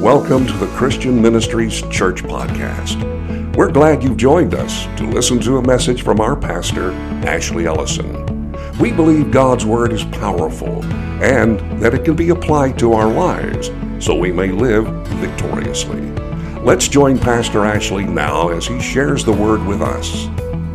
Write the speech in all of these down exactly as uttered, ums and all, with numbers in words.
Welcome to the Christian Ministries Church Podcast. We're glad you've joined us to listen to a message from our pastor, Ashley Ellison. We believe God's Word is powerful and that it can be applied to our lives so we may live victoriously. Let's join Pastor Ashley now as he shares the Word with us.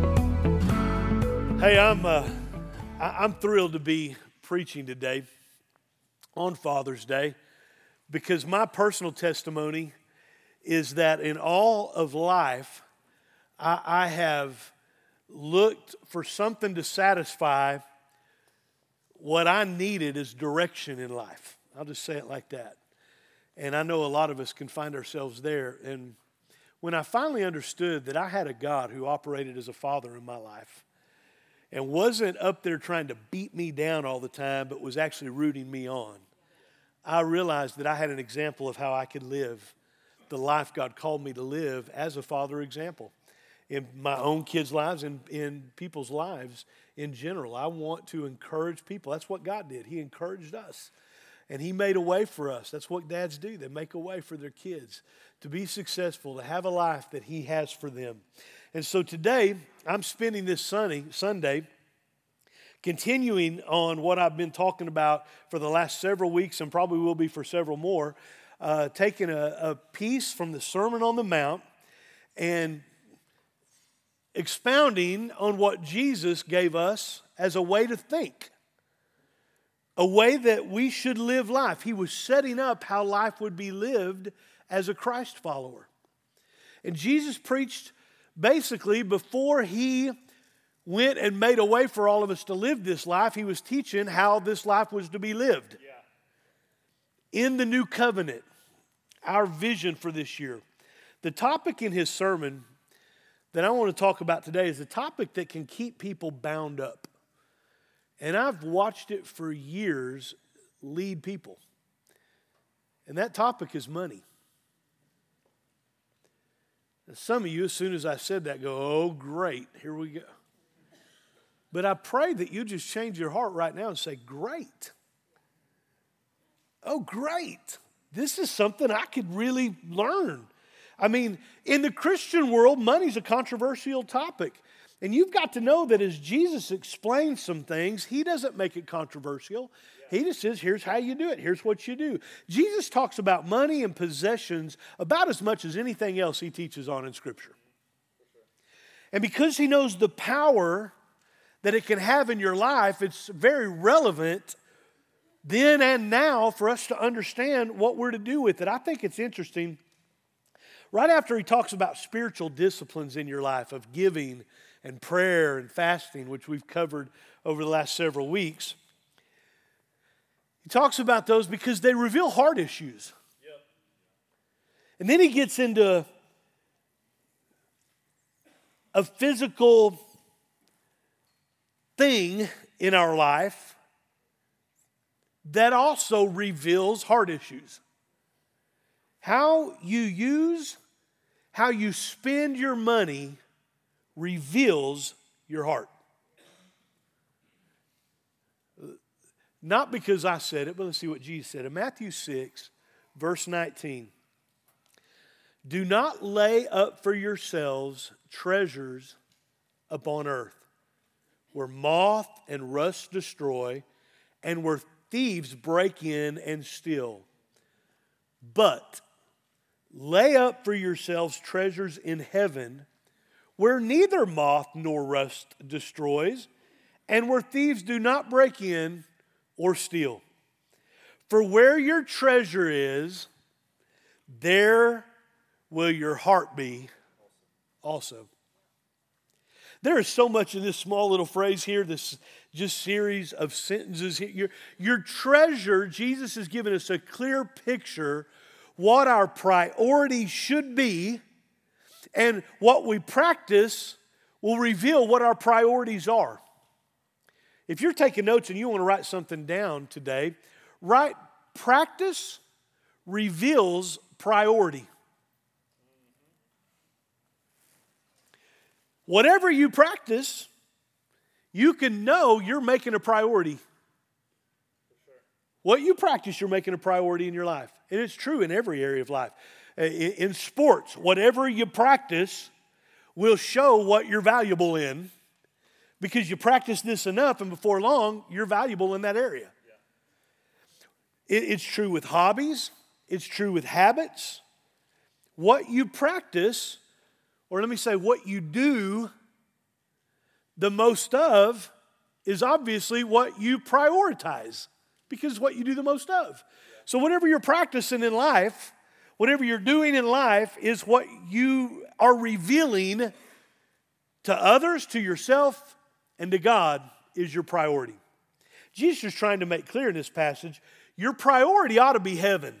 Hey, I'm uh, I'm thrilled to be preaching today on Father's Day, because my personal testimony is that in all of life, I, I have looked for something to satisfy what I needed as direction in life. I'll just say it like that. And I know a lot of us can find ourselves there. And when I finally understood that I had a God who operated as a father in my life and wasn't up there trying to beat me down all the time, but was actually rooting me on, I realized that I had an example of how I could live the life God called me to live as a father example in my own kids' lives and in people's lives in general. I want to encourage people. That's what God did. He encouraged us, and He made a way for us. That's what dads do. They make a way for their kids to be successful, to have a life that He has for them. And so today, I'm spending this sunny Sunday continuing on what I've been talking about for the last several weeks, and probably will be for several more, uh, taking a, a piece from the Sermon on the Mount and expounding on what Jesus gave us as a way to think, a way that we should live life. He was setting up how life would be lived as a Christ follower. And Jesus preached basically before He went and made a way for all of us to live this life. He was teaching how this life was to be lived. Yeah. In the new covenant, our vision for this year. The topic in His sermon that I want to talk about today is a topic that can keep people bound up. And I've watched it for years lead people. And that topic is money. And some of you, as soon as I said that, go, oh, great, here we go. But I pray that you just change your heart right now and say, great. Oh, great. This is something I could really learn. I mean, in the Christian world, money's a controversial topic. And you've got to know that as Jesus explains some things, He doesn't make it controversial. Yeah. He just says, here's how you do it. Here's what you do. Jesus talks about money and possessions about as much as anything else He teaches on in Scripture. And because He knows the power that it can have in your life, it's very relevant then and now for us to understand what we're to do with it. I think it's interesting. Right after He talks about spiritual disciplines in your life of giving and prayer and fasting, which we've covered over the last several weeks, He talks about those because they reveal heart issues. Yep. And then He gets into a physical thing in our life that also reveals heart issues. How you use, how you spend your money reveals your heart. Not because I said it, but let's see what Jesus said. In Matthew six, verse nineteen. Do not lay up for yourselves treasures upon earth, where moth and rust destroy, and where thieves break in and steal. But lay up for yourselves treasures in heaven, where neither moth nor rust destroys, and where thieves do not break in or steal. For where your treasure is, there will your heart be also. There is so much in this small little phrase here, this just series of sentences here. Your, your treasure, Jesus has given us a clear picture what our priorities should be, and what we practice will reveal what our priorities are. If you're taking notes and you want to write something down today, write practice reveals priority. Whatever you practice, you can know you're making a priority. What you practice, you're making a priority in your life. And it's true in every area of life. In, in sports, whatever you practice will show what you're valuable in, because you practice this enough, and before long, you're valuable in that area. Yeah. It, it's true with hobbies. It's true with habits. What you practice, or let me say what you do the most of, is obviously what you prioritize, because it's what you do the most of. Yeah. So whatever you're practicing in life, whatever you're doing in life is what you are revealing to others, to yourself, and to God is your priority. Jesus is trying to make clear in this passage, your priority ought to be heaven.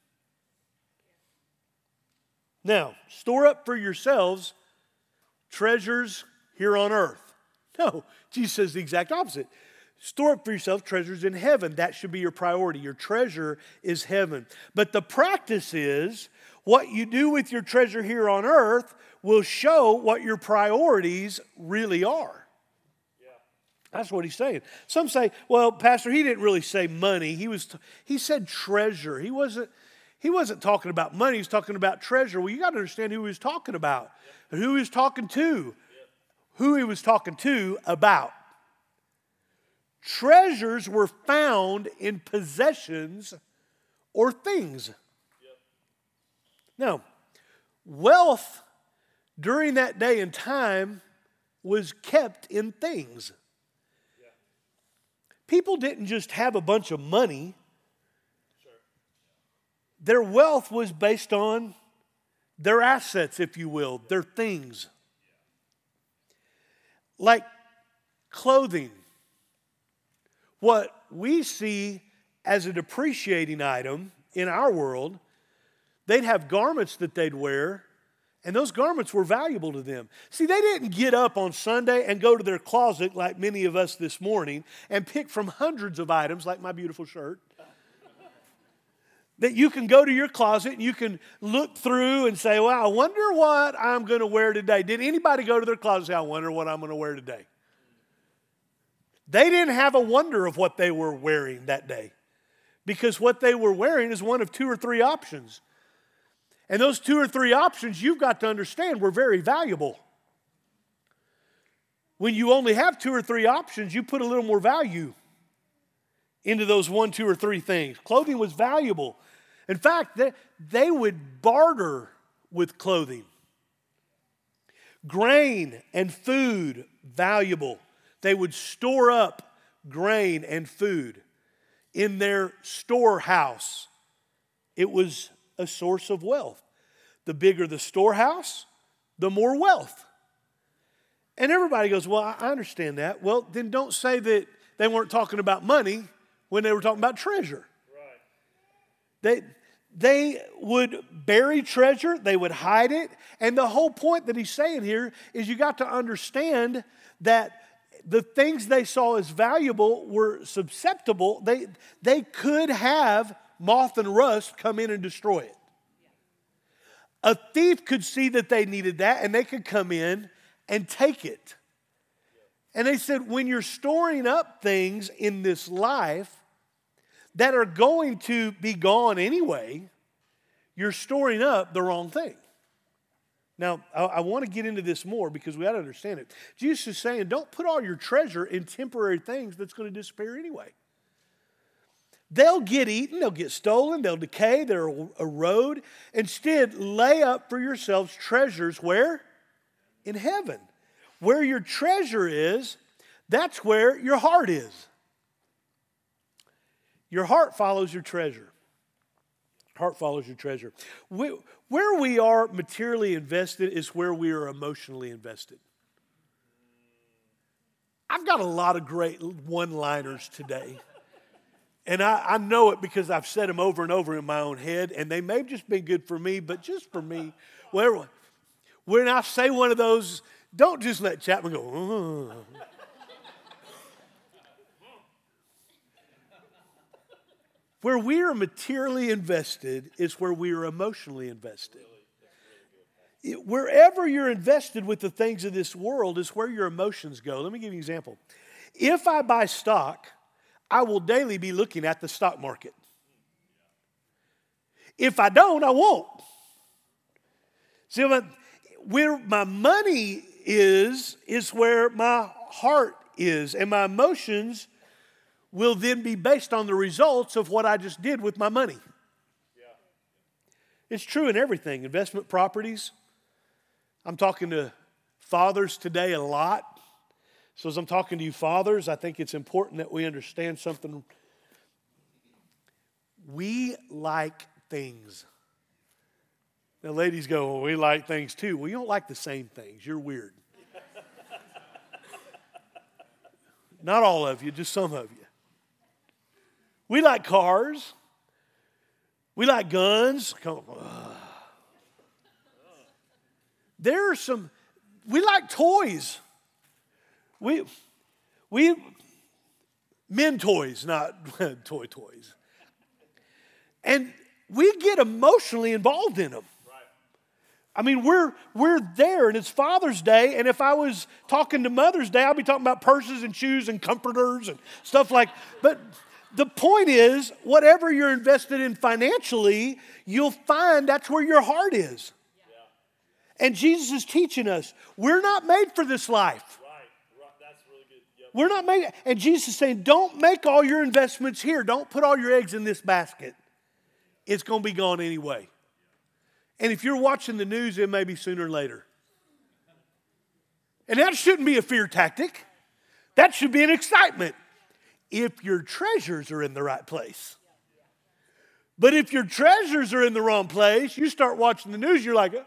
Now, store up for yourselves treasures here on earth. No, Jesus says the exact opposite. Store up for yourself treasures in heaven. That should be your priority. Your treasure is heaven. But the practice is, what you do with your treasure here on earth will show what your priorities really are. That's what he's saying. Some say, well, Pastor, he didn't really say money. He was he said treasure. He wasn't he wasn't talking about money. He was talking about treasure. Well, you got to understand who he was talking about, and who he was talking to, who he was talking to about. Treasures were found in possessions or things. Now, wealth during that day and time was kept in things. People didn't just have a bunch of money. Sure. Their wealth was based on their assets, if you will, their things. Like clothing. What we see as a depreciating item in our world, they'd have garments that they'd wear, and those garments were valuable to them. See, they didn't get up on Sunday and go to their closet like many of us this morning and pick from hundreds of items, like my beautiful shirt, that you can go to your closet and you can look through and say, well, I wonder what I'm going to wear today. Did anybody go to their closet and say, I wonder what I'm going to wear today? They didn't have a wonder of what they were wearing that day, because what they were wearing is one of two or three options. And those two or three options, you've got to understand, were very valuable. When you only have two or three options, you put a little more value into those one, two, or three things. Clothing was valuable. In fact, they, they would barter with clothing. Grain and food, valuable. They would store up grain and food in their storehouse. It was a source of wealth. The bigger the storehouse, the more wealth. And everybody goes, well, I understand that. Well, then don't say that they weren't talking about money when they were talking about treasure. Right. They, they would bury treasure, they would hide it. And the whole point that he's saying here is you got to understand that the things they saw as valuable were susceptible. They, they could have moth and rust come in and destroy it. A thief could see that they needed that, and they could come in and take it. And they said, when you're storing up things in this life that are going to be gone anyway, you're storing up the wrong thing. Now, I, I want to get into this more because we got to understand it. Jesus is saying, don't put all your treasure in temporary things that's going to disappear anyway. They'll get eaten, they'll get stolen, they'll decay, they'll erode. Instead, lay up for yourselves treasures where? In heaven. Where your treasure is, that's where your heart is. Your heart follows your treasure. Heart follows your treasure. We, where we are materially invested is where we are emotionally invested. I've got a lot of great one-liners today. And I, I know it because I've said them over and over in my own head, and they may have just been good for me, but just for me, where, when I say one of those, don't just let Chapman go, oh. Where we are materially invested is where we are emotionally invested. It, wherever you're invested with the things of this world is where your emotions go. Let me give you an example. If I buy stock, I will daily be looking at the stock market. If I don't, I won't. See, where my money is, is where my heart is. And my emotions will then be based on the results of what I just did with my money. Yeah. It's true in everything. Investment properties. I'm talking to fathers today a lot. So as I'm talking to you fathers, I think it's important that we understand something. We like things. Now ladies go, well, we like things too. Well, you don't like the same things. You're weird. Not all of you, just some of you. We like cars. We like guns. There are some, we like toys. We, we, men toys, not toy toys. And we get emotionally involved in them. I mean, we're we're there, and it's Father's Day, and if I was talking to Mother's Day, I'd be talking about purses and shoes and comforters and stuff like, but the point is, whatever you're invested in financially, you'll find that's where your heart is. Yeah. And Jesus is teaching us, we're not made for this life. Right, right. That's really good. Yep. We're not made, and Jesus is saying, don't make all your investments here. Don't put all your eggs in this basket. It's going to be gone anyway. And if you're watching the news, it may be sooner or later. And that shouldn't be a fear tactic. That should be an excitement. If your treasures are in the right place. But if your treasures are in the wrong place, you start watching the news, you're like,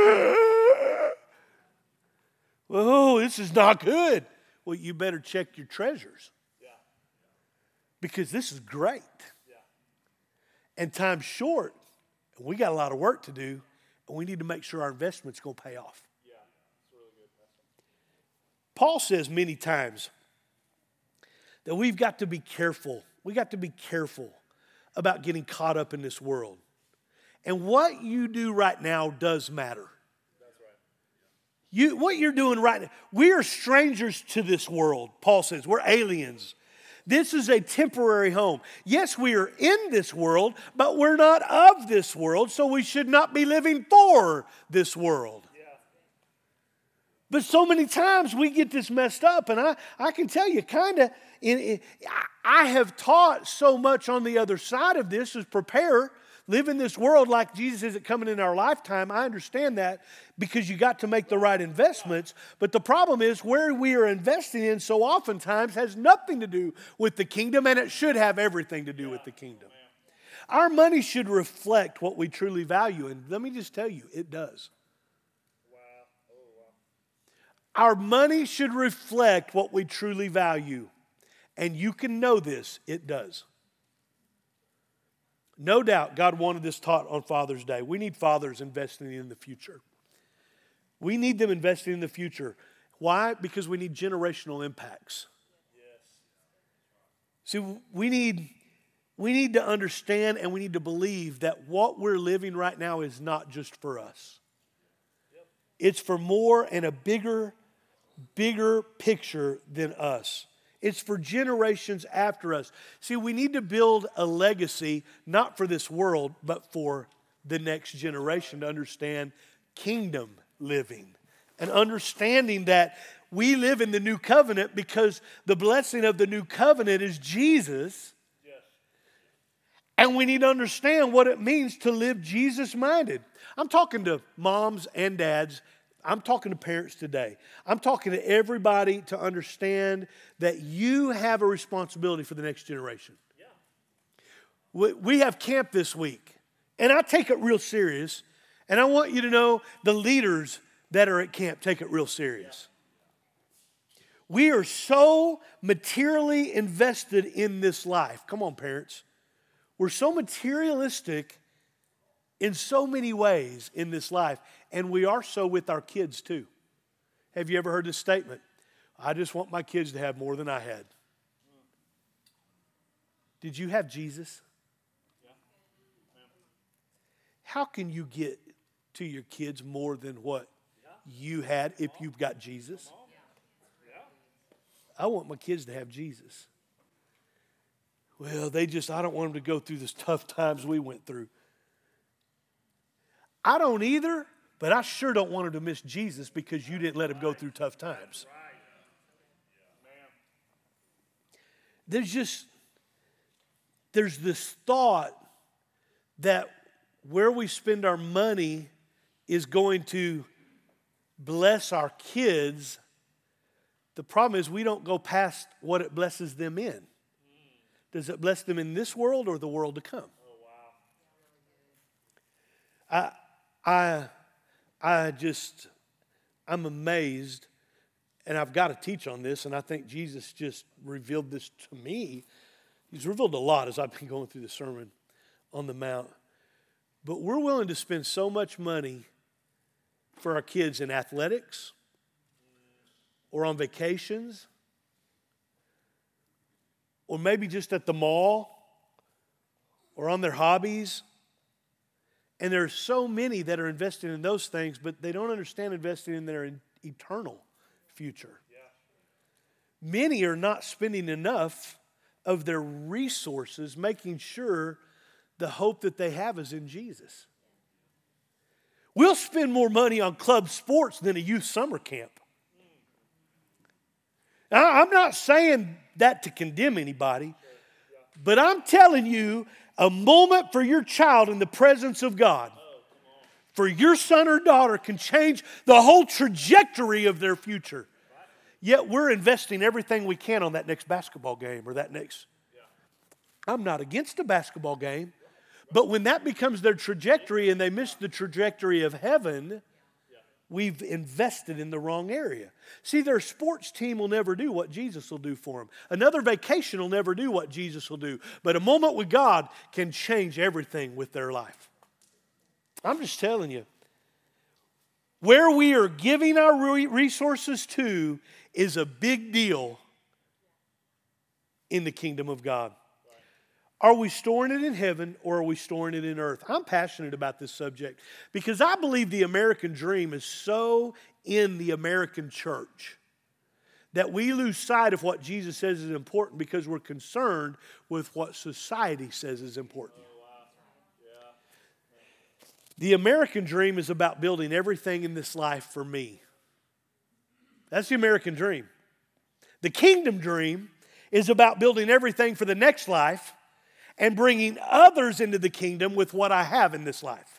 oh, this is not good. Well, you better check your treasures. Because this is great. And time's short. And we got a lot of work to do. And we need to make sure our investment's going to pay off. Yeah, that's really good. Paul says many times that we've got to be careful. We got to be careful about getting caught up in this world. And what you do right now does matter. That's right. You, what you're doing right now, we are strangers to this world, Paul says. We're aliens. This is a temporary home. Yes, we are in this world, but we're not of this world, so we should not be living for this world. But so many times we get this messed up, and I, I can tell you, kind of, I have taught so much on the other side of this is prepare, live in this world like Jesus isn't coming in our lifetime. I understand that because you got to make the right investments. But the problem is where we are investing in so oftentimes has nothing to do with the kingdom, and it should have everything to do with the kingdom. Our money should reflect what we truly value, and let me just tell you, it does. Our money should reflect what we truly value. And you can know this, it does. No doubt God wanted this taught on Father's Day. We need fathers investing in the future. We need them investing in the future. Why? Because we need generational impacts. See, we need, we need to understand and we need to believe that what we're living right now is not just for us. It's for more and a bigger bigger picture than us. It's for generations after us. See, we need to build a legacy, not for this world, but for the next generation to understand kingdom living and understanding that we live in the new covenant because the blessing of the new covenant is Jesus. Yes. And we need to understand what it means to live Jesus-minded. I'm talking to moms and dads. I'm talking to parents today. I'm talking to everybody to understand that you have a responsibility for the next generation. Yeah. We, we have camp this week, and I take it real serious, and I want you to know the leaders that are at camp take it real serious. Yeah. We are so materially invested in this life. Come on, parents. We're so materialistic in so many ways in this life, and we are so with our kids too. Have you ever heard this statement? I just want my kids to have more than I had. Did you have Jesus? Yeah. How can you get to your kids more than what you had if you've got Jesus? I want my kids to have Jesus. Well, they just, I don't want them to go through the tough times we went through. I don't either, but I sure don't want them to miss Jesus because you didn't let them go through tough times. There's just, there's this thought that where we spend our money is going to bless our kids. The problem is we don't go past what it blesses them in. Does it bless them in this world or the world to come? Oh, wow. I, I, I just, I'm amazed, and I've got to teach on this, and I think Jesus just revealed this to me. He's revealed a lot as I've been going through the Sermon on the Mount. But we're willing to spend so much money for our kids in athletics or on vacations, or maybe just at the mall, or on their hobbies. And there are so many that are investing in those things, but they don't understand investing in their eternal future. Yeah. Many are not spending enough of their resources, making sure the hope that they have is in Jesus. We'll spend more money on club sports than a youth summer camp. Now, I'm not saying that to condemn anybody, but I'm telling you, a moment for your child in the presence of God, for your son or daughter, can change the whole trajectory of their future. Yet we're investing everything we can on that next basketball game or that next. I'm not against a basketball game, but when that becomes their trajectory and they miss the trajectory of heaven, we've invested in the wrong area. See, their sports team will never do what Jesus will do for them. Another vacation will never do what Jesus will do. But a moment with God can change everything with their life. I'm just telling you. Where we are giving our resources to is a big deal in the kingdom of God. Are we storing it in heaven or are we storing it in earth? I'm passionate about this subject because I believe the American dream is so in the American church that we lose sight of what Jesus says is important because we're concerned with what society says is important. The American dream is about building everything in this life for me. That's the American dream. The kingdom dream is about building everything for the next life and bringing others into the kingdom with what I have in this life.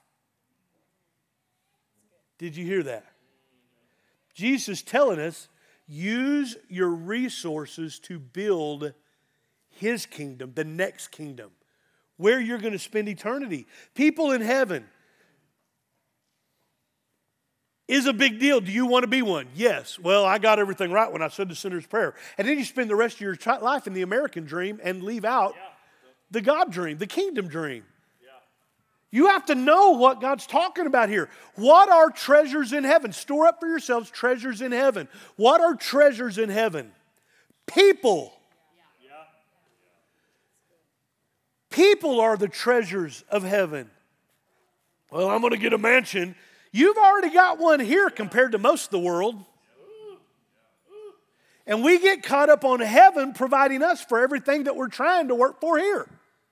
Did you hear that? Jesus is telling us, use your resources to build His kingdom, the next kingdom, where you're going to spend eternity. People in heaven is a big deal. Do you want to be one? Yes. Well, I got everything right when I said the sinner's prayer. And then you spend the rest of your life in the American dream and leave out yeah. the God dream, the kingdom dream. Yeah. You have to know what God's talking about here. What are treasures in heaven? Store up for yourselves treasures in heaven. What are treasures in heaven? People. Yeah. People are the treasures of heaven. Well, I'm going to get a mansion. You've already got one here compared to most of the world. And we get caught up on heaven providing us for everything that we're trying to work for here.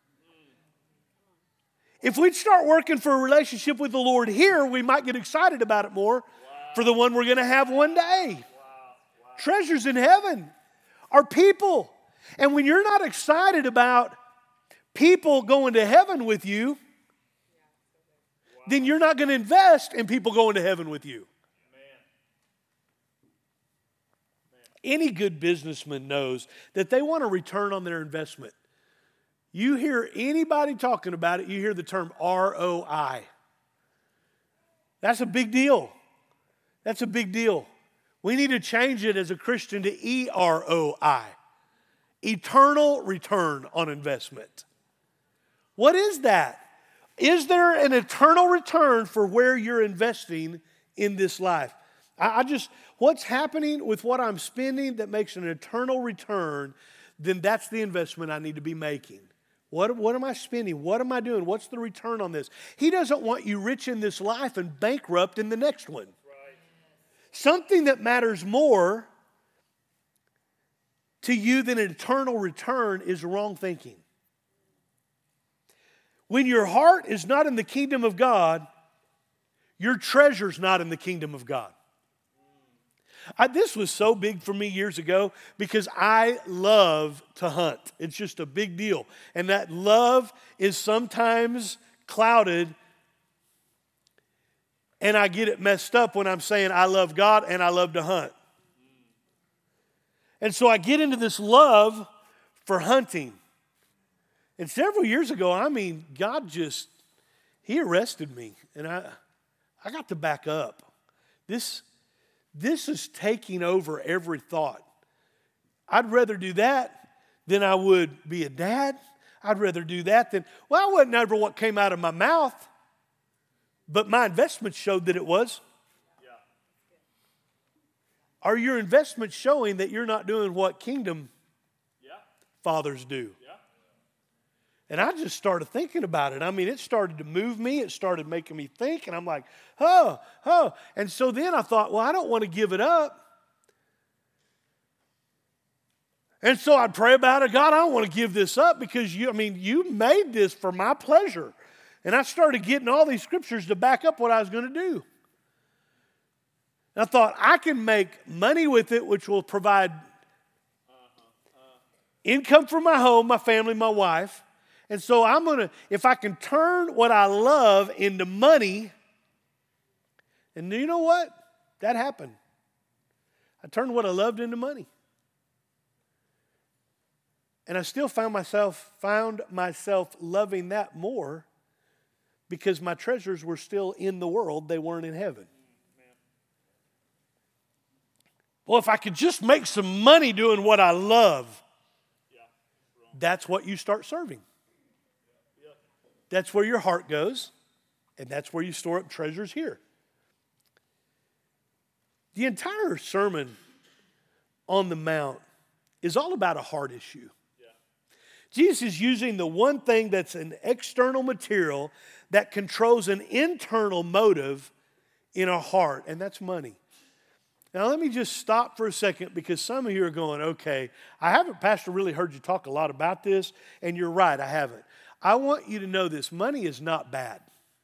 If we'd start working for a relationship with the Lord here, we might get excited about it more wow. for the one we're going to have one day. Wow. Wow. Treasures in heaven are people. And when you're not excited about people going to heaven with you, then you're not going to invest in people going to heaven with you. Any good businessman knows that they want a return on their investment. You hear anybody talking about it, you hear the term R O I. That's a big deal. That's a big deal. We need to change it as a Christian to E R O I. Eternal return on investment. What is that? Is there an eternal return for where you're investing in this life? I, I just, what's happening with what I'm spending that makes an eternal return, then that's the investment I need to be making. What, what am I spending? What am I doing? What's the return on this? He doesn't want you rich in this life and bankrupt in the next one. Right. Something that matters more to you than an eternal return is wrong thinking. When your heart is not in the kingdom of God, your treasure's not in the kingdom of God. I, this was so big for me years ago because I love to hunt. It's just a big deal. And that love is sometimes clouded, and I get it messed up when I'm saying I love God and I love to hunt. And so I get into this love for hunting. And several years ago, I mean, God just, He arrested me. And I I got to back up. This, this is taking over every thought. I'd rather do that than I would be a dad. I'd rather do that than, well, I wasn't never what came out of my mouth. But my investments showed that it was. Yeah. Are your investments showing that you're not doing what kingdom yeah. fathers do? Yeah. And I just started thinking about it. I mean, it started to move me. It started making me think. And I'm like, oh, oh. And so then I thought, well, I don't want to give it up. And so I'd pray about it. God, I don't want to give this up because you, I mean, you made this for my pleasure. And I started getting all these scriptures to back up what I was going to do. And I thought, I can make money with it, which will provide income for my home, my family, my wife. And so I'm going to, if I can turn what I love into money, and you know what? That happened. I turned what I loved into money. And I still found myself, found myself loving that more because my treasures were still in the world. They weren't in heaven. Well, if I could just make some money doing what I love, that's what you start serving. That's where your heart goes, and that's where you store up treasures here. The entire Sermon on the Mount is all about a heart issue. Yeah. Jesus is using the one thing that's an external material that controls an internal motive in our heart, and that's money. Now, let me just stop for a second because some of you are going, okay, I haven't, Pastor, really heard you talk a lot about this, and you're right, I haven't. I want you to know this. Money is not bad.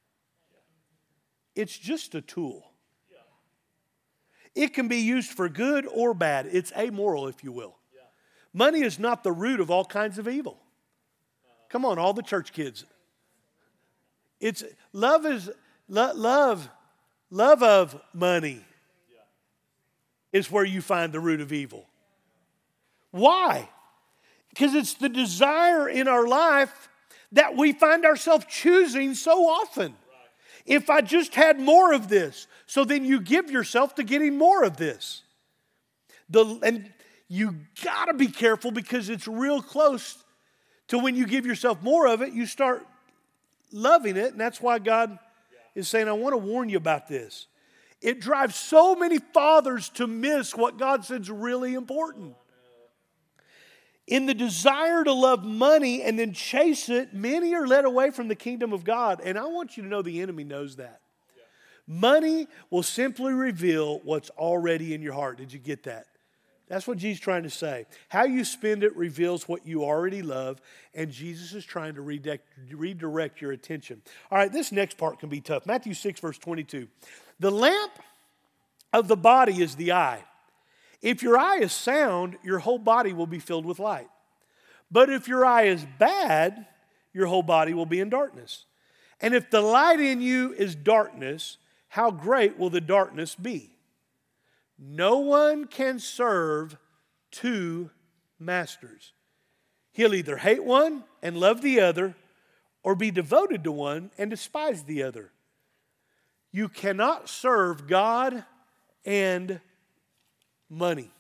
It's just a tool. It can be used for good or bad. It's amoral, if you will. Money is not the root of all kinds of evil. Come on, all the church kids. It's love is lo, love, love of money is where you find the root of evil. Why? Because it's the desire in our life that we find ourselves choosing so often. Right. If I just had more of this, so then you give yourself to getting more of this. The, and you got to be careful because it's real close to when you give yourself more of it, you start loving it. And that's why God yeah. is saying, I want to warn you about this. It drives so many fathers to miss what God said is really important. In the desire to love money and then chase it, many are led away from the kingdom of God. And I want you to know the enemy knows that. Yeah. Money will simply reveal what's already in your heart. Did you get that? That's what Jesus is trying to say. How you spend it reveals what you already love. And Jesus is trying to redirect, redirect your attention. All right, this next part can be tough. Matthew six, verse twenty-two. The lamp of the body is the eye. If your eye is sound, your whole body will be filled with light. But if your eye is bad, your whole body will be in darkness. And if the light in you is darkness, how great will the darkness be? No one can serve two masters. He'll either hate one and love the other, or be devoted to one and despise the other. You cannot serve God and money.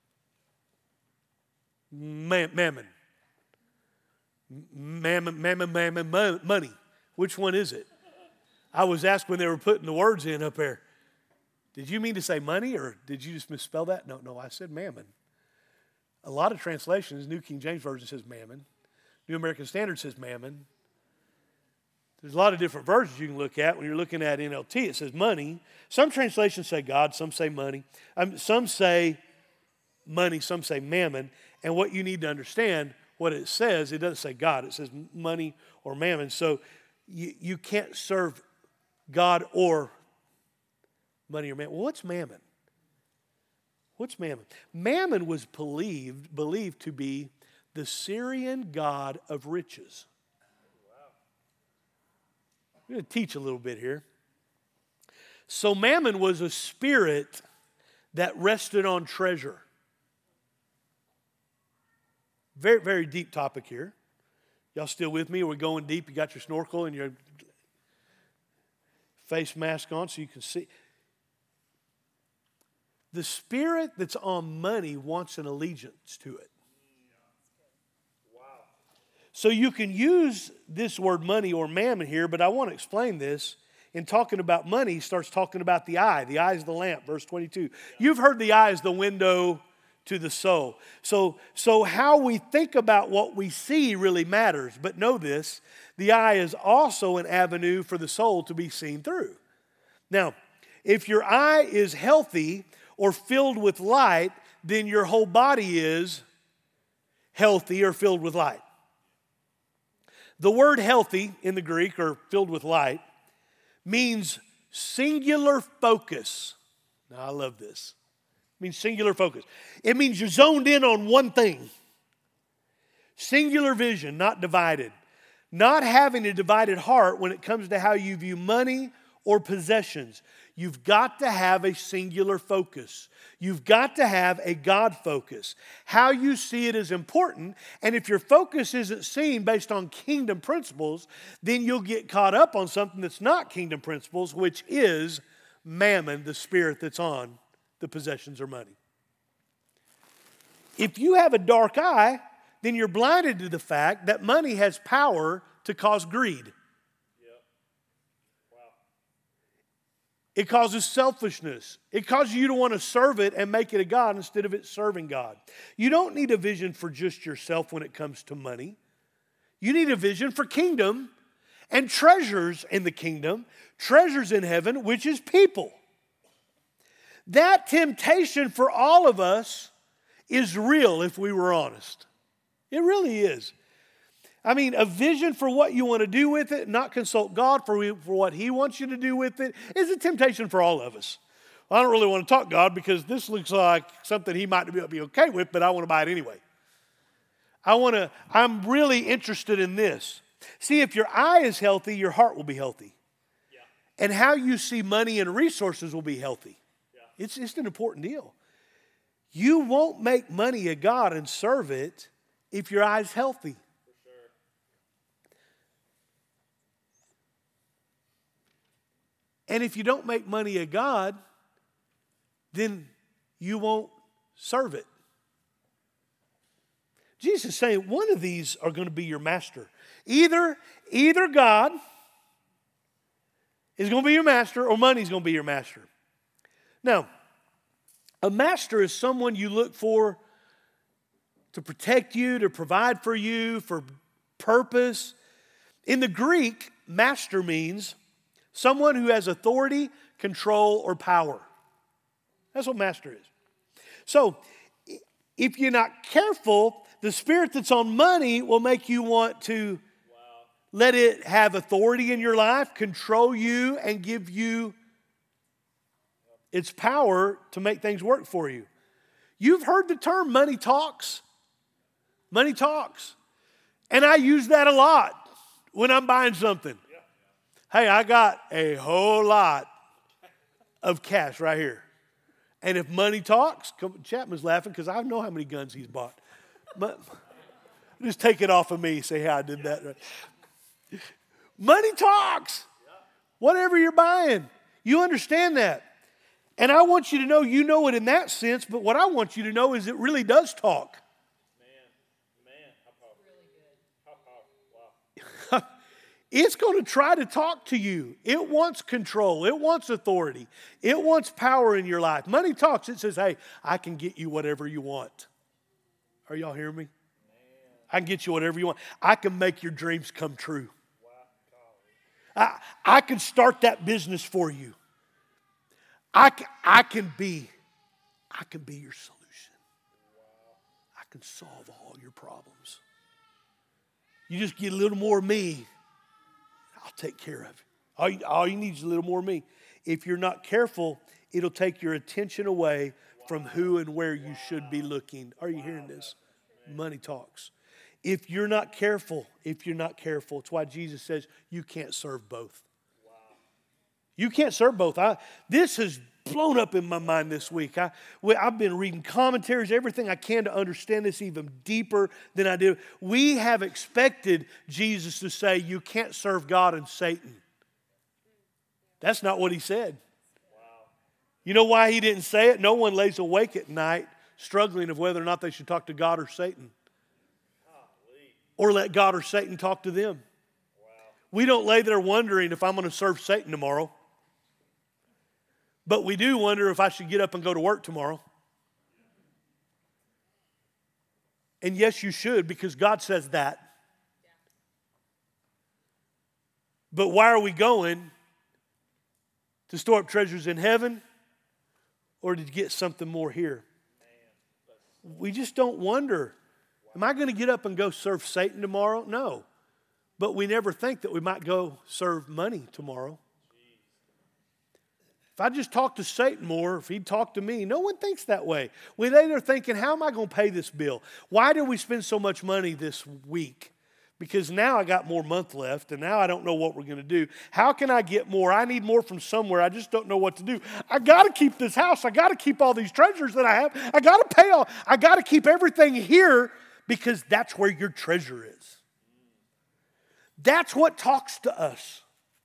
Mammon. Mammon, mammon, mammon, money. Which one is it? I was asked when they were putting the words in up there, did you mean to say money or did you just misspell that? No, no, I said mammon. A lot of translations, New King James Version says mammon. New American Standard says mammon. There's a lot of different versions you can look at. When you're looking at N L T, it says money. Some translations say God, some say money. Um, some say money, some say mammon. And what you need to understand, what it says, it doesn't say God. It says money or mammon. So you, you can't serve God or money or mammon. Well, what's mammon? What's mammon? Mammon was believed, believed to be the Syrian god of riches. I'm going to teach a little bit here. So mammon was a spirit that rested on treasure. Very, very deep topic here. Y'all still with me? We're going deep. You got your snorkel and your face mask on so you can see. The spirit that's on money wants an allegiance to it. Wow. So you can use this word money or mammon here, but I want to explain this. In talking about money, he starts talking about the eye. The eye is the lamp, verse twenty-two. Yeah. You've heard the eye is the window to the soul. So, so how we think about what we see really matters. But know this, the eye is also an avenue for the soul to be seen through. Now, if your eye is healthy or filled with light, then your whole body is healthy or filled with light. The word healthy in the Greek, or filled with light, means singular focus. Now, I love this. It means singular focus. It means you're zoned in on one thing. Singular vision, not divided. Not having a divided heart when it comes to how you view money or possessions. You've got to have a singular focus. You've got to have a God focus. How you see it is important, and if your focus isn't seen based on kingdom principles, then you'll get caught up on something that's not kingdom principles, which is mammon, the spirit that's on the possessions or money. If you have a dark eye, then you're blinded to the fact that money has power to cause greed. It causes selfishness. It causes you to want to serve it and make it a God instead of it serving God. You don't need a vision for just yourself when it comes to money. You need a vision for kingdom and treasures in the kingdom, treasures in heaven, which is people. That temptation for all of us is real if we were honest. It really is. I mean, a vision for what you want to do with it, not consult God for, for what He wants you to do with it, is a temptation for all of us. Well, I don't really want to talk God because this looks like something He might be okay with, but I want to buy it anyway. I want to, I'm really interested in this. See, if your eye is healthy, your heart will be healthy. Yeah. And how you see money and resources will be healthy. Yeah. It's, it's an important deal. You won't make money a God and serve it if your eye's healthy. And if you don't make money a God, then you won't serve it. Jesus is saying one of these are going to be your master. Either, either God is going to be your master or money is going to be your master. Now, a master is someone you look for to protect you, to provide for you, for purpose. In the Greek, master means someone who has authority, control, or power. That's what master is. So, if you're not careful, the spirit that's on money will make you want to wow. let it have authority in your life, control you, and give you its power to make things work for you. You've heard the term money talks. Money talks. And I use that a lot when I'm buying something. Hey, I got a whole lot of cash right here. And if money talks, Chapman's laughing because I know how many guns he's bought. But just take it off of me. Say, hey, I did that. Right. Money talks. Whatever you're buying. You understand that. And I want you to know you know it in that sense, but what I want you to know is it really does talk. Man, man, how powerful. Really good. How powerful. Wow. It's going to try to talk to you. It wants control. It wants authority. It wants power in your life. Money talks. It says, hey, I can get you whatever you want. Are y'all hearing me? Man. I can get you whatever you want. I can make your dreams come true. Wow. I, I can start that business for you. I can, I can be, I can be your solution. Wow. I can solve all your problems. You just get a little more of me. I'll take care of it. All you, all you need is a little more of me. If you're not careful, it'll take your attention away from who and where you should be looking. Are you hearing this? Money talks. If you're not careful, if you're not careful, it's why Jesus says you can't serve both. You can't serve both. I, this has blown up in my mind this week. I, I've been reading commentaries, everything I can to understand this even deeper than I do. We have expected Jesus to say you can't serve God and Satan. That's not what he said. You know why he didn't say it? No one lays awake at night struggling of whether or not they should talk to God or Satan. Or let God or Satan talk to them. We don't lay there wondering if I'm going to serve Satan tomorrow. But we do wonder if I should get up and go to work tomorrow. And yes, you should, because God says that. But why are we going? To store up treasures in heaven? Or to get something more here? We just don't wonder, am I going to get up and go serve Satan tomorrow? No. But we never think that we might go serve money tomorrow. If I just talk to Satan more, if he'd talk to me, no one thinks that way. We lay there thinking, how am I going to pay this bill? Why do we spend so much money this week? Because now I got more month left, and now I don't know what we're going to do. How can I get more? I need more from somewhere. I just don't know what to do. I got to keep this house. I got to keep all these treasures that I have. I got to pay all. I got to keep everything here because that's where your treasure is. That's what talks to us.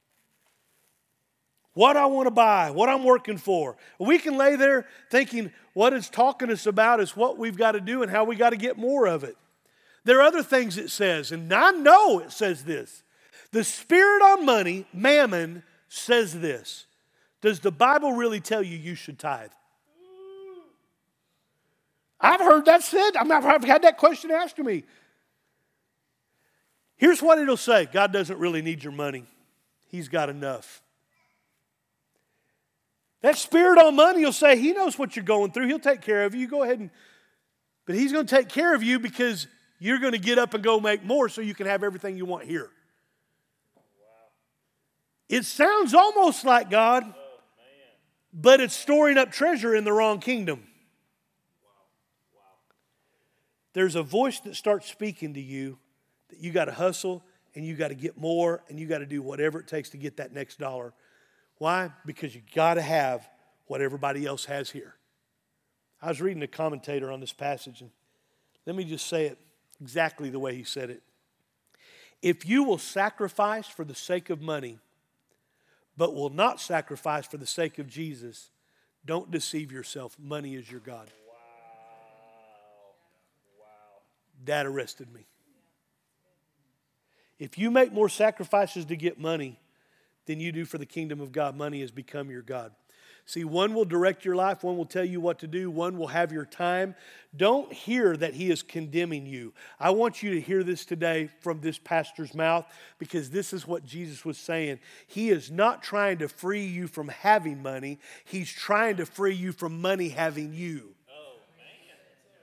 What I want to buy, what I'm working for. We can lay there thinking what it's talking to us about is what we've got to do and how we got to get more of it. There are other things it says, and I know it says this. The spirit on money, mammon, says this. Does the Bible really tell you you should tithe? I've heard that said. I mean, I've had that question asked to me. Here's what it'll say. God doesn't really need your money. He's got enough. That spirit on money will say, he knows what you're going through. He'll take care of you. You go ahead and, but he's going to take care of you because you're going to get up and go make more so you can have everything you want here. It sounds almost like God, but it's storing up treasure in the wrong kingdom. There's a voice that starts speaking to you that you got to hustle and you got to get more and you got to do whatever it takes to get that next dollar. Why? Because you got to have what everybody else has here. I was reading a commentator on this passage, and let me just say it exactly the way he said it. If you will sacrifice for the sake of money, but will not sacrifice for the sake of Jesus, don't deceive yourself. Money is your God. Wow. Wow. That arrested me. If you make more sacrifices to get money than you do for the kingdom of God, money has become your God. See, one will direct your life, one will tell you what to do, one will have your time. Don't hear that he is condemning you. I want you to hear this today from this pastor's mouth because this is what Jesus was saying. He is not trying to free you from having money. He's trying to free you from money having you. Oh, man.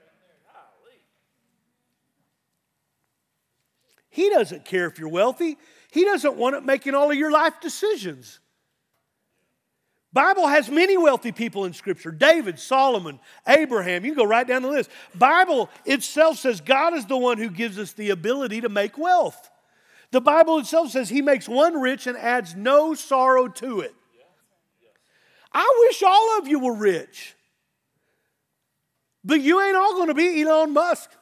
He doesn't care if you're wealthy. He doesn't want it making all of your life decisions. Bible has many wealthy people in Scripture. David, Solomon, Abraham. You can go right down the list. Bible itself says God is the one who gives us the ability to make wealth. The Bible itself says he makes one rich and adds no sorrow to it. I wish all of you were rich. But you ain't all going to be Elon Musk.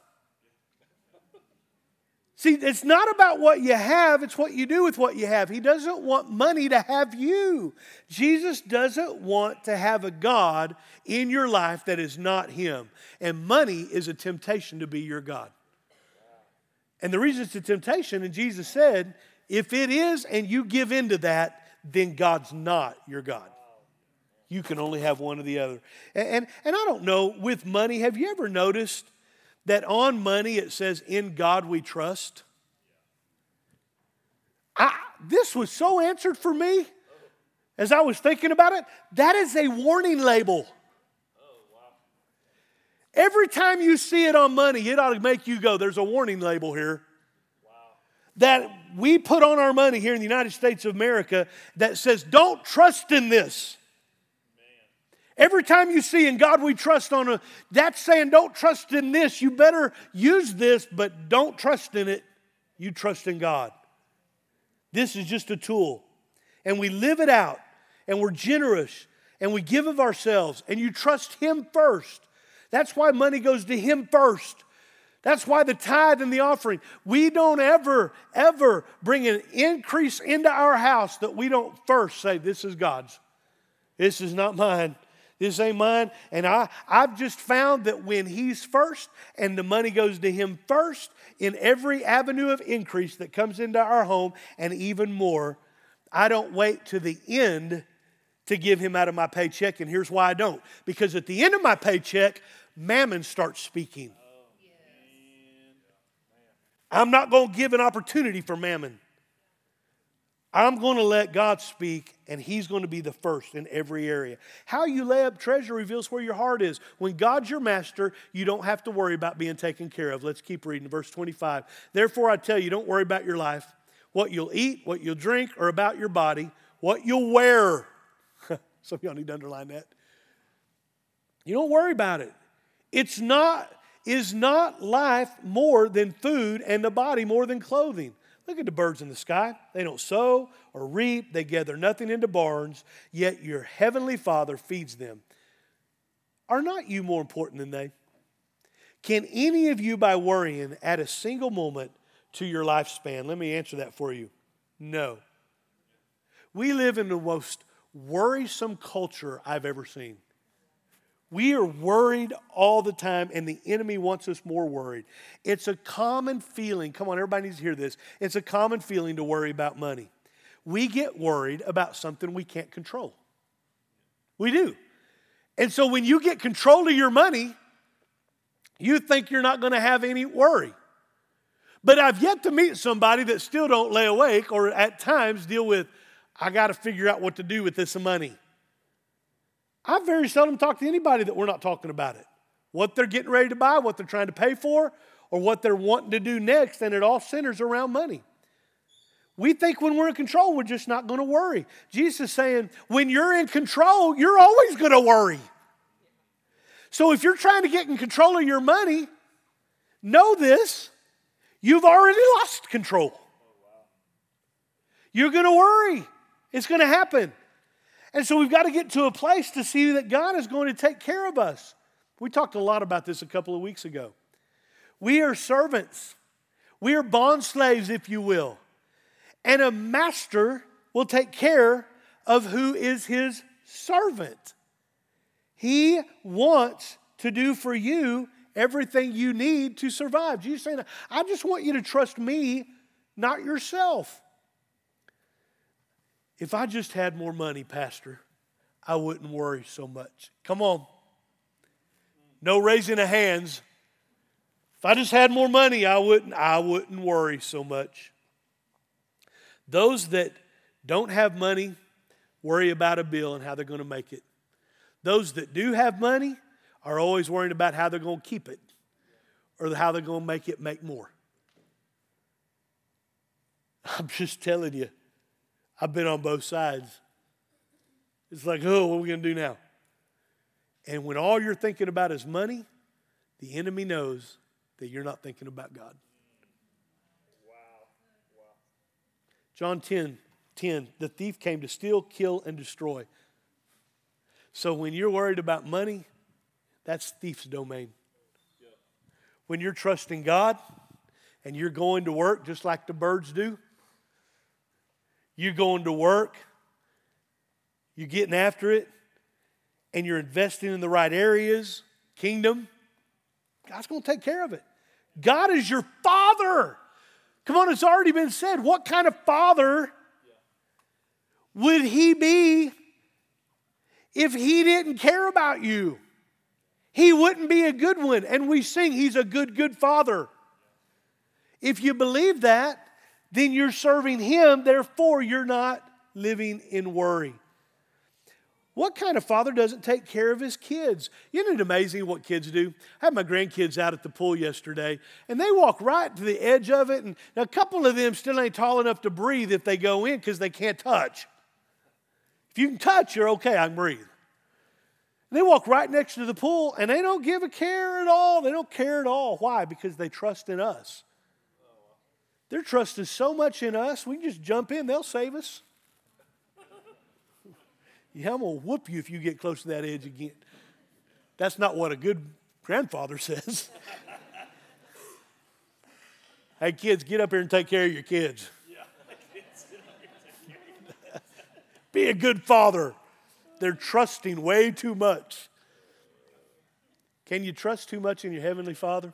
See, it's not about what you have, it's what you do with what you have. He doesn't want money to have you. Jesus doesn't want to have a God in your life that is not him. And money is a temptation to be your God. And the reason it's a temptation, and Jesus said, if it is and you give in to that, then God's not your God. You can only have one or the other. And, and, and I don't know, with money, have you ever noticed that on money it says, in God we trust? I, this was so answered for me as I was thinking about it. That is a warning label. Every time you see it on money, it ought to make you go, there's a warning label here. that we put on our money here in the United States of America that says, don't trust in this. Every time you see in God we trust on a, that's saying don't trust in this. You better use this, but don't trust in it. You trust in God. This is just a tool. And we live it out. And we're generous. And we give of ourselves. And you trust Him first. That's why money goes to Him first. That's why the tithe and the offering. We don't ever, ever bring an increase into our house that we don't first say, this is God's. This is not mine. This ain't mine. And I, I've just found that when He's first and the money goes to Him first, in every avenue of increase that comes into our home and even more, I don't wait to the end to give Him out of my paycheck. And here's why I don't. Because at the end of my paycheck, mammon starts speaking. I'm not going to give an opportunity for mammon. I'm going to let God speak, and He's going to be the first in every area. How you lay up treasure reveals where your heart is. When God's your master, you don't have to worry about being taken care of. Let's keep reading. Verse twenty-five. Therefore, I tell you, don't worry about your life, what you'll eat, what you'll drink, or about your body, what you'll wear. Some of y'all need to underline that. You don't worry about it. It's not, is not life more than food and the body more than clothing? Look at the birds in the sky. They don't sow or reap. They gather nothing into barns, yet your heavenly Father feeds them. Are not you more important than they? Can any of you, by worrying, add a single moment to your lifespan? Let me answer that for you. No. We live in the most worrisome culture I've ever seen. We are worried all the time, and the enemy wants us more worried. It's a common feeling. Come on, everybody needs to hear this. It's a common feeling to worry about money. We get worried about something we can't control. We do. And so when you get control of your money, you think you're not going to have any worry. But I've yet to meet somebody that still don't lay awake or at times deal with, I got to figure out what to do with this money. I very seldom talk to anybody that we're not talking about it. What they're getting ready to buy, what they're trying to pay for, or what they're wanting to do next, and it all centers around money. We think when we're in control, we're just not going to worry. Jesus is saying, when you're in control, you're always going to worry. So if you're trying to get in control of your money, know this, you've already lost control. You're going to worry. It's going to happen. And so we've got to get to a place to see that God is going to take care of us. We talked a lot about this a couple of weeks ago. We are servants. We are bond slaves, if you will. And a master will take care of who is his servant. He wants to do for you everything you need to survive. Jesus saying, I just want you to trust me, not yourself. If I just had more money, Pastor, I wouldn't worry so much. Come on. No raising of hands. If I just had more money, I wouldn't, I wouldn't worry so much. Those that don't have money worry about a bill and how they're going to make it. Those that do have money are always worrying about how they're going to keep it or how they're going to make it make more. I'm just telling you. I've been on both sides. It's like, oh, what are we going to do now? And when all you're thinking about is money, the enemy knows that you're not thinking about God. Wow. Wow. John ten, ten, the thief came to steal, kill, and destroy. So when you're worried about money, that's thief's domain. Yeah. When you're trusting God and you're going to work just like the birds do, you're going to work, you're getting after it, and you're investing in the right areas, kingdom, God's going to take care of it. God is your Father. Come on, it's already been said. What kind of father would He be if He didn't care about you? He wouldn't be a good one. And we sing, He's a good, good Father. If you believe that, then you're serving Him, therefore you're not living in worry. What kind of father doesn't take care of his kids? Isn't it amazing what kids do? I had my grandkids out at the pool yesterday, and they walk right to the edge of it, and a couple of them still ain't tall enough to breathe if they go in because they can't touch. If you can touch, you're okay, I can breathe. And they walk right next to the pool, and they don't give a care at all. They don't care at all. Why? Because they trust in us. Their trust is so much in us, we can just jump in, they'll save us. Yeah, I'm going to whoop you if you get close to that edge again. That's not what a good grandfather says. Hey, kids, get up here and take care of your kids. Be a good father. They're trusting way too much. Can you trust too much in your Heavenly Father?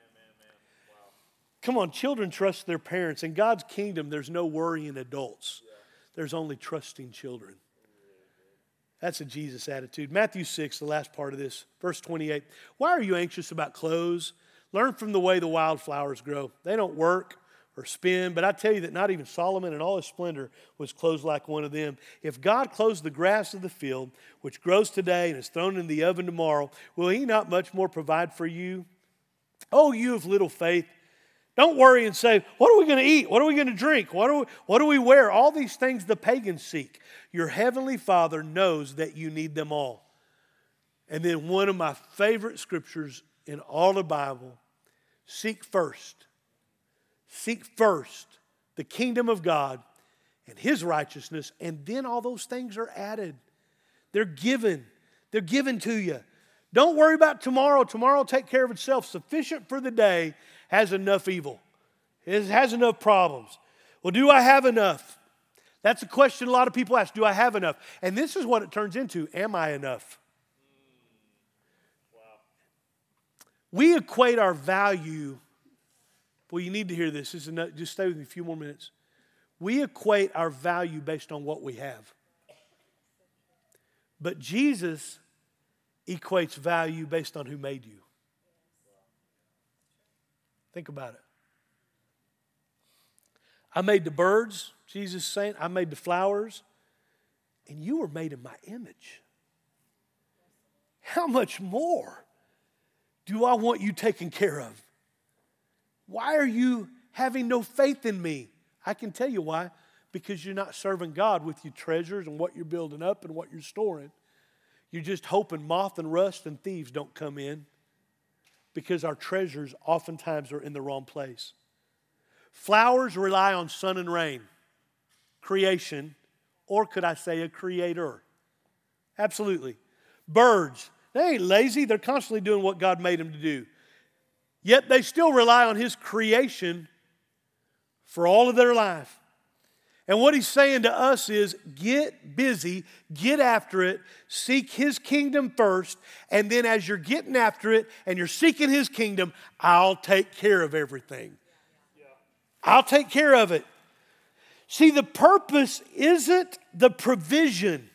Come on, children trust their parents. In God's kingdom, there's no worrying adults. There's only trusting children. That's a Jesus attitude. Matthew six, the last part of this, verse twenty-eight. Why are you anxious about clothes? Learn from the way the wildflowers grow. They don't work or spin, but I tell you that not even Solomon in all his splendor was clothed like one of them. If God clothes the grass of the field, which grows today and is thrown in the oven tomorrow, will he not much more provide for you? Oh, you of little faith. Don't worry and say, what are we going to eat? What are we going to drink? What do we, what do we wear? All these things the pagans seek. Your heavenly Father knows that you need them all. And then one of my favorite scriptures in all the Bible, seek first. Seek first the kingdom of God and his righteousness, and then all those things are added. They're given. They're given to you. Don't worry about tomorrow. Tomorrow will take care of itself. Sufficient for the day has enough evil. It has enough problems. Well, do I have enough? That's a question a lot of people ask. Do I have enough? And this is what it turns into. Am I enough? Wow. We equate our value. Well, you need to hear this. this is enough, just stay with me a few more minutes. We equate our value based on what we have. But Jesus equates value based on who made you. Think about it. I made the birds, Jesus is saying. I made the flowers. And you were made in my image. How much more do I want you taken care of? Why are you having no faith in me? I can tell you why. Because you're not serving God with your treasures and what you're building up and what you're storing. You're just hoping moth and rust and thieves don't come in. Because our treasures oftentimes are in the wrong place. Flowers rely on sun and rain, creation, or could I say a creator? Absolutely. Birds, they ain't lazy. They're constantly doing what God made them to do. Yet they still rely on his creation for all of their life. And what he's saying to us is get busy, get after it, seek his kingdom first, and then as you're getting after it and you're seeking his kingdom, I'll take care of everything. I'll take care of it. See, the purpose isn't the provision.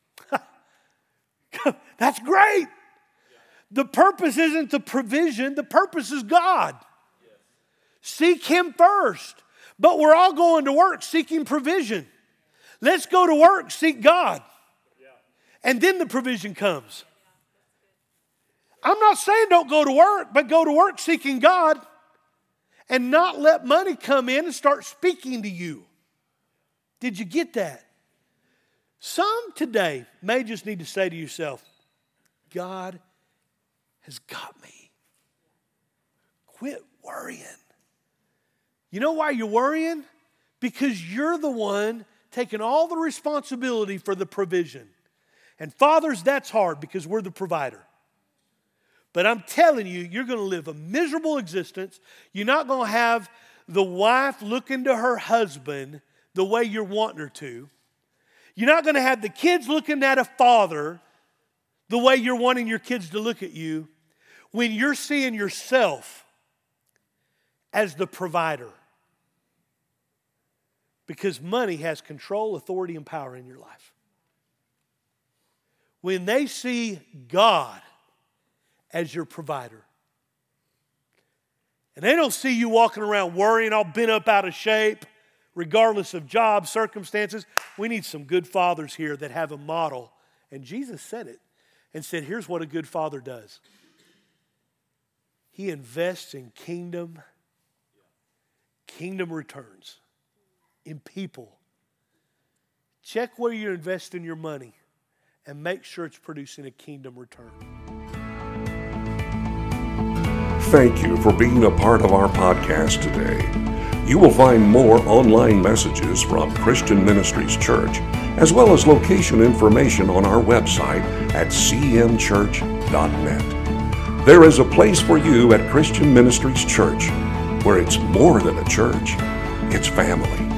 That's great. The purpose isn't the provision. The purpose is God. Seek him first. But we're all going to work seeking provision. Let's go to work, seek God. And then the provision comes. I'm not saying don't go to work, but go to work seeking God and not let money come in and start speaking to you. Did you get that? Some today may just need to say to yourself, God has got me. Quit worrying. You know why you're worrying? Because you're the one taking all the responsibility for the provision. And fathers, that's hard because we're the provider. But I'm telling you, you're going to live a miserable existence. You're not going to have the wife looking to her husband the way you're wanting her to. You're not going to have the kids looking at a father the way you're wanting your kids to look at you when you're seeing yourself as the provider. Because money has control, authority, and power in your life. When they see God as your provider, and they don't see you walking around worrying, all bent up out of shape, regardless of job, circumstances. We need some good fathers here that have a model And Jesus said it and said, here's what a good father does. He invests in kingdom, kingdom returns, in people. Check where you're investing your money and make sure it's producing a kingdom return. Thank you for being a part of our podcast today. You will find more online messages from Christian Ministries Church, as well as location information on our website at c m church dot net. There is a place for you at Christian Ministries Church, where it's more than a church, it's family.